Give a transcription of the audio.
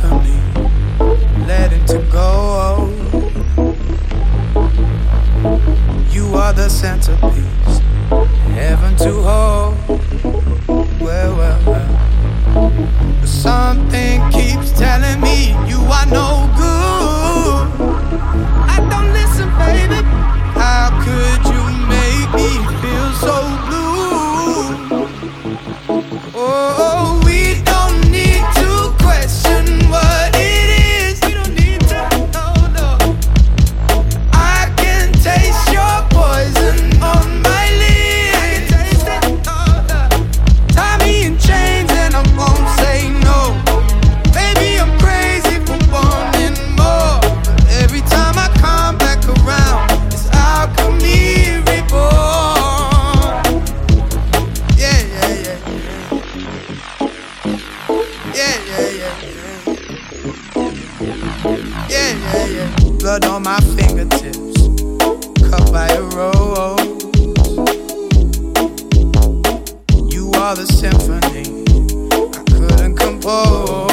symphony, letting to go. You are the centerpiece, heaven to hold. Well. But something keeps telling me you are no good. I don't listen, baby. How could you make me feel so blue? Oh, we don't need to question what it is. We don't need to, no. I can taste your poison on my lips. I can taste it, tie me in chains and I won't say no. Baby, I'm crazy for wanting more. But every time I come back around, it's alchemy reborn. Yeah. Blood on my fingertips, cut by a rose. You are the symphony I couldn't compose.